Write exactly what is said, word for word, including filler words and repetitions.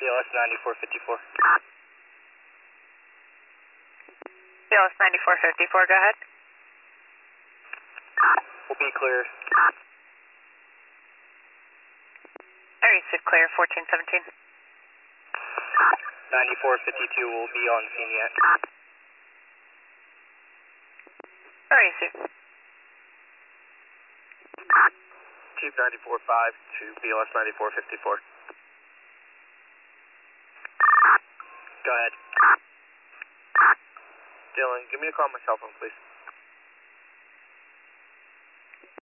B L S ninety-four fifty-four. B L S ninety-four fifty-four, go ahead. We'll be clear. Air East clear, fourteen seventeen. ninety-four fifty-two will be on scene yet. Air East. Chief ninety-four five to B L S ninety-four fifty-four. Go ahead. Dylan, give me a call on my cell phone, please.